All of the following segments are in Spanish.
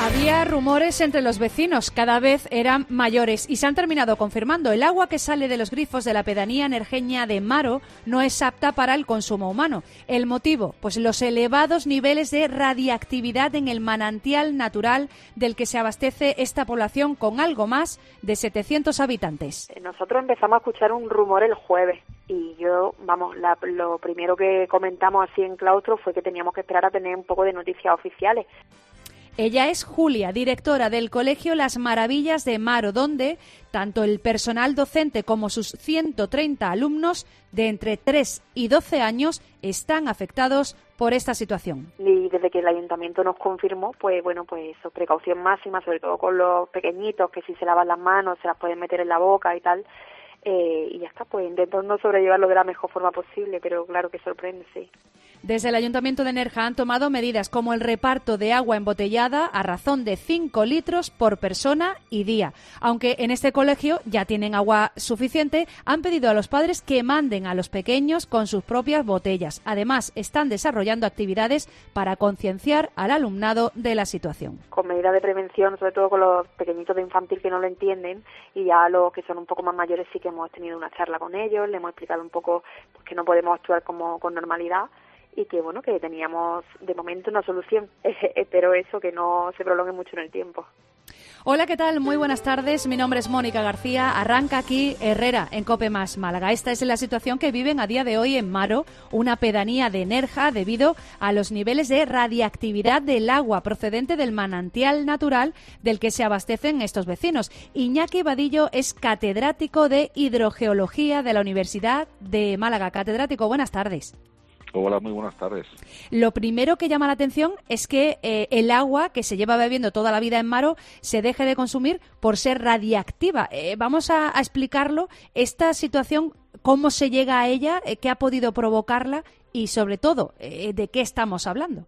Había rumores entre los vecinos, cada vez eran mayores y se han terminado confirmando. El agua que sale de los grifos de la pedanía energeña de Maro no es apta para el consumo humano. ¿El motivo? Pues los elevados niveles de radiactividad en el manantial natural del que se abastece esta población con algo más de 700 habitantes. Nosotros empezamos a escuchar un rumor el jueves y lo primero que comentamos así en claustro fue que teníamos que esperar a tener un poco de noticias oficiales. Ella es Julia, directora del Colegio Las Maravillas de Maro, donde tanto el personal docente como sus 130 alumnos de entre 3 y 12 años están afectados por esta situación. Y desde que el ayuntamiento nos confirmó, pues eso, precaución máxima, sobre todo con los pequeñitos, que si se lavan las manos se las pueden meter en la boca y tal. Y ya está, pues intentando sobrellevarlo de la mejor forma posible, pero claro que sorprende, sí. Desde el Ayuntamiento de Nerja han tomado medidas como el reparto de agua embotellada a razón de 5 litros por persona y día. Aunque en este colegio ya tienen agua suficiente, han pedido a los padres que manden a los pequeños con sus propias botellas. Además, están desarrollando actividades para concienciar al alumnado de la situación. Con medidas de prevención, sobre todo con los pequeñitos de infantil que no lo entienden, y ya los que son un poco más mayores sí que hemos tenido una charla con ellos, les hemos explicado un poco pues, que no podemos actuar con normalidad, y que que teníamos de momento una solución. Espero eso, que no se prolongue mucho en el tiempo. Hola, ¿qué tal? Muy buenas tardes. Mi nombre es Mónica García. Arranca aquí Herrera, en COPE Más Málaga. Esta es la situación que viven a día de hoy en Maro, una pedanía de Nerja, debido a los niveles de radiactividad del agua procedente del manantial natural del que se abastecen estos vecinos. Iñaki Vadillo es catedrático de Hidrogeología de la Universidad de Málaga. Catedrático, buenas tardes. Hola, muy buenas tardes. Lo primero que llama la atención es que el agua que se lleva bebiendo toda la vida en Maro se deje de consumir por ser radiactiva. Vamos a explicarlo, esta situación, cómo se llega a ella, qué ha podido provocarla y, sobre todo, de qué estamos hablando.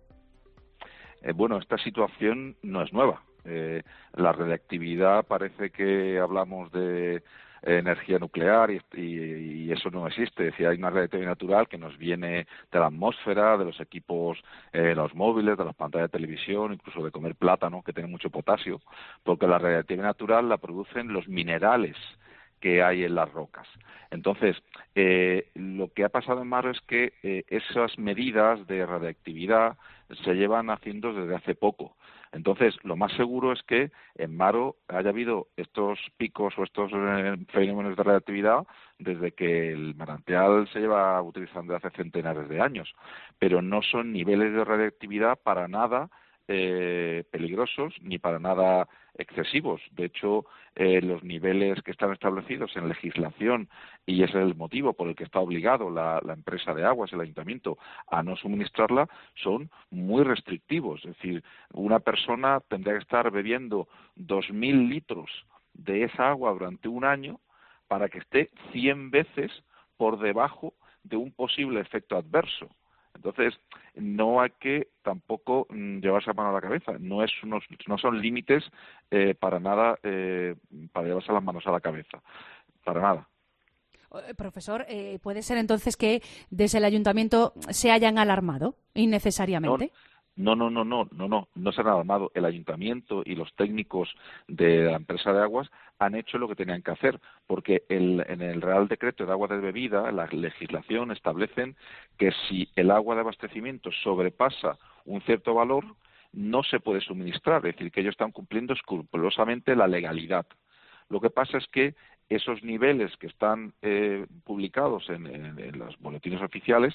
Esta situación no es nueva. La radiactividad, parece que hablamos de energía nuclear y eso no existe. Es decir, hay una radiactividad natural que nos viene de la atmósfera, de los equipos, los móviles, de las pantallas de televisión, incluso de comer plátano, que tiene mucho potasio, porque la radiactividad natural la producen los minerales que hay en las rocas. Entonces, lo que ha pasado en Maro es que esas medidas de radiactividad se llevan haciendo desde hace poco. Entonces, lo más seguro es que en Maro haya habido estos picos o estos fenómenos de radiactividad desde que el manantial se lleva utilizando hace centenares de años, pero no son niveles de radiactividad para nada peligrosos ni para nada excesivos. De hecho, los niveles que están establecidos en legislación, y ese es el motivo por el que está obligado la empresa de aguas, el ayuntamiento, a no suministrarla, son muy restrictivos. Es decir, una persona tendría que estar bebiendo 2.000 litros de esa agua durante un año para que esté 100 veces por debajo de un posible efecto adverso. Entonces, no hay que tampoco llevarse la mano a la cabeza. No son límites para nada para llevarse las manos a la cabeza. Para nada. Profesor, ¿puede ser entonces que desde el ayuntamiento se hayan alarmado innecesariamente? No se han alarmado. El ayuntamiento y los técnicos de la empresa de aguas han hecho lo que tenían que hacer, porque en el Real Decreto de Agua de Bebida, la legislación establecen que si el agua de abastecimiento sobrepasa un cierto valor, no se puede suministrar, es decir, que ellos están cumpliendo escrupulosamente la legalidad. Lo que pasa es que esos niveles que están publicados en los boletines oficiales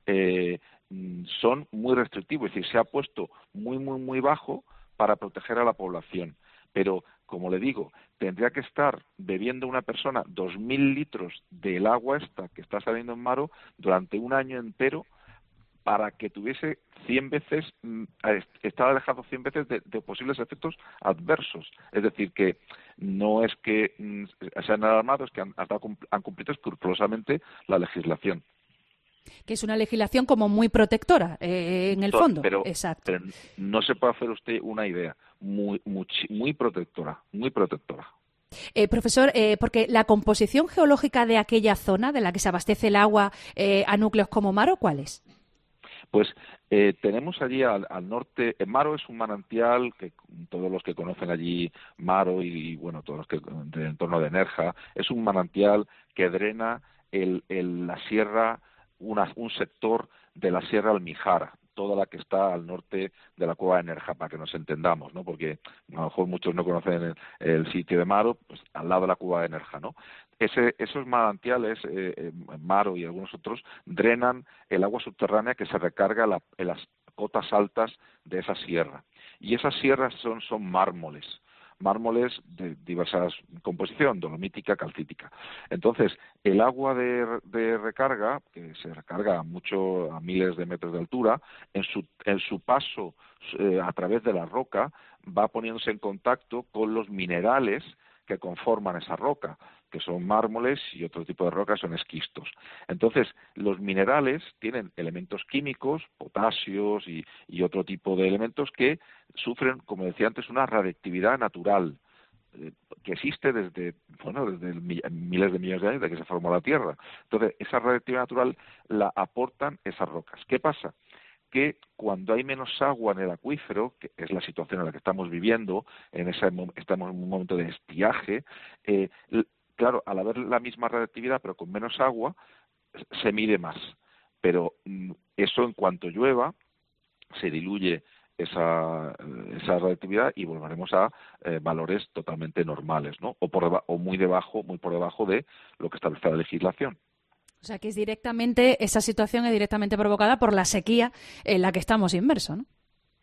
son muy restrictivos, es decir, se ha puesto muy bajo para proteger a la población. Pero, como le digo, tendría que estar bebiendo una persona 2.000 litros del agua esta que está saliendo en Maro durante un año entero para que tuviese 100 veces, estar alejado 100 veces de posibles efectos adversos. Es decir, que no es que se han alarmado, es que han cumplido escrupulosamente la legislación. Que es una legislación como muy protectora, en el fondo. Exacto. Pero no se puede hacer usted una idea, muy protectora, muy protectora. Profesor, porque la composición geológica de aquella zona de la que se abastece el agua a núcleos como Maro, ¿cuál es? Pues Tenemos allí al norte, Maro es un manantial que todos los que conocen allí Maro y bueno, todos los que del entorno de Nerja, es un manantial que drena la sierra, un sector de la Sierra Almijara, toda la que está al norte de la cueva de Nerja, para que nos entendamos, ¿no? Porque a lo mejor muchos no conocen el sitio de Maro, pues al lado de la cueva de Nerja, ¿no? Esos manantiales, Maro y algunos otros, drenan el agua subterránea que se recarga en las cotas altas de esa sierra. Y esas sierras son mármoles de diversas composición, dolomítica, calcítica. Entonces, el agua de recarga, que se recarga a miles de metros de altura, en su paso a través de la roca, va poniéndose en contacto con los minerales que conforman esa roca, que son mármoles, y otro tipo de rocas son esquistos. Entonces, los minerales tienen elementos químicos, potasios y otro tipo de elementos que sufren, como decía antes, una radiactividad natural que existe desde miles de millones de años, desde que se formó la Tierra. Entonces, esa radiactividad natural la aportan esas rocas. ¿Qué pasa? Que cuando hay menos agua en el acuífero, que es la situación en la que estamos viviendo, estamos en un momento de estiaje, claro, al haber la misma radiactividad pero con menos agua, se mide más. Pero eso, en cuanto llueva, se diluye esa radiactividad y volveremos a valores totalmente normales, ¿no? O muy por debajo de lo que establece la legislación. O sea, que esa situación es directamente provocada por la sequía en la que estamos inmersos, ¿no?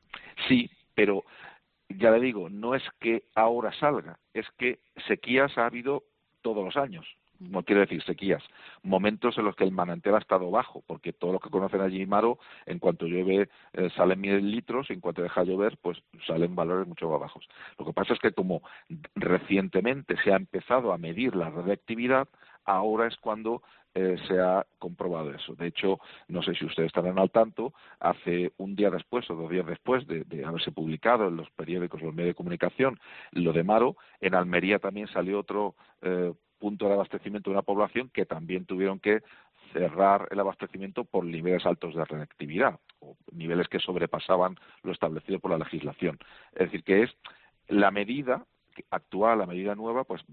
Sí, pero ya le digo, no es que ahora salga, es que sequías ha habido todos los años. No quiero decir sequías, momentos en los que el manantial ha estado bajo, porque todos los que conocen allí Maro, en cuanto llueve salen 1000 litros, y en cuanto deja llover, pues salen valores mucho más bajos. Lo que pasa es que como recientemente se ha empezado a medir la radiactividad, ahora es cuando se ha comprobado eso. De hecho, no sé si ustedes estarán al tanto, hace un día después o 2 días después de haberse publicado en los periódicos, los medios de comunicación, lo de Maro, en Almería también salió otro punto de abastecimiento de una población que también tuvieron que cerrar el abastecimiento por niveles altos de radiactividad, o niveles que sobrepasaban lo establecido por la legislación. Es decir, que es la medida actual, la medida nueva, pues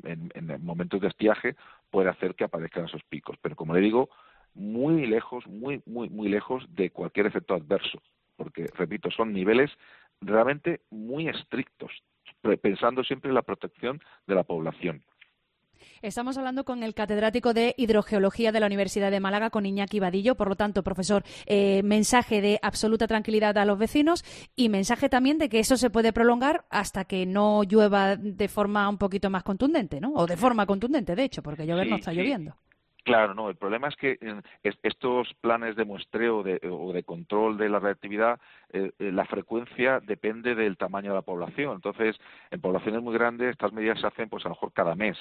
en momentos de estiaje puede hacer que aparezcan esos picos. Pero como le digo, muy lejos, muy lejos de cualquier efecto adverso, porque, repito, son niveles realmente muy estrictos, pensando siempre en la protección de la población. Estamos hablando con el catedrático de Hidrogeología de la Universidad de Málaga, con Iñaki Vadillo. Por lo tanto, profesor, mensaje de absoluta tranquilidad a los vecinos y mensaje también de que eso se puede prolongar hasta que no llueva de forma un poquito más contundente, ¿no? O de forma contundente, de hecho, porque llover no está lloviendo. Claro, no. El problema es que estos planes de muestreo o de control de la radiactividad, la frecuencia depende del tamaño de la población. Entonces, en poblaciones muy grandes estas medidas se hacen, pues a lo mejor cada mes.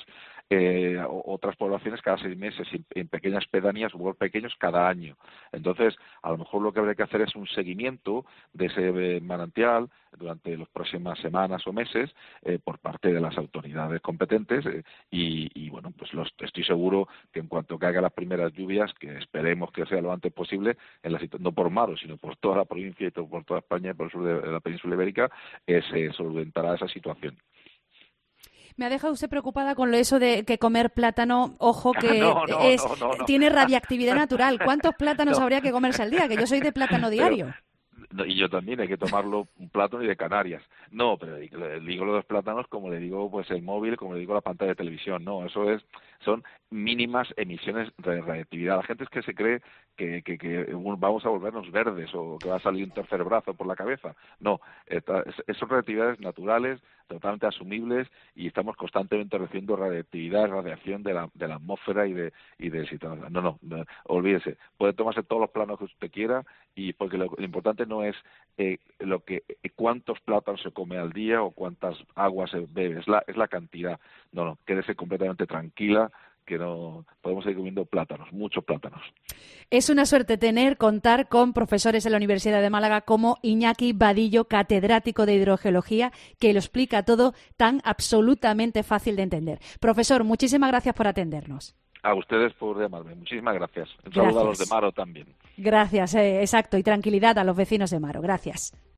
Otras poblaciones cada 6 meses, y en pequeñas pedanías o pueblos pequeños cada año. Entonces, a lo mejor lo que habría que hacer es un seguimiento de ese manantial durante las próximas semanas o meses por parte de las autoridades competentes y bueno, pues estoy seguro que en cuanto caigan las primeras lluvias, que esperemos que sea lo antes posible, no por Maro, sino por toda la provincia y por toda España y por el sur de la península ibérica, se solventará esa situación. Me ha dejado usted preocupada con eso de que comer plátano, ojo, que no. tiene radiactividad natural. ¿Cuántos plátanos habría que comerse al día? Que yo soy de plátano diario. Y yo también, hay que tomarlo un plátano y de Canarias. No, pero le digo los plátanos como le digo pues el móvil, como le digo la pantalla de televisión. No, son mínimas emisiones de radiactividad. La gente es que se cree que vamos a volvernos verdes o que va a salir un tercer brazo por la cabeza. No, son radiactividades naturales, totalmente asumibles, y estamos constantemente recibiendo radiación de la atmósfera y del sistema. No, olvídese. Puede tomarse todos los plátanos que usted quiera, y porque lo importante no es cuántos plátanos se come al día o cuántas aguas se bebe, es la cantidad. No, quédese completamente tranquila, que no podemos seguir comiendo plátanos, muchos plátanos. Es una suerte contar con profesores en la Universidad de Málaga como Iñaki Vadillo, catedrático de Hidrogeología, que lo explica todo tan absolutamente fácil de entender. Profesor, muchísimas gracias por atendernos. A ustedes por llamarme. Muchísimas gracias. Un saludo a los de Maro también. Gracias, exacto. Y tranquilidad a los vecinos de Maro. Gracias.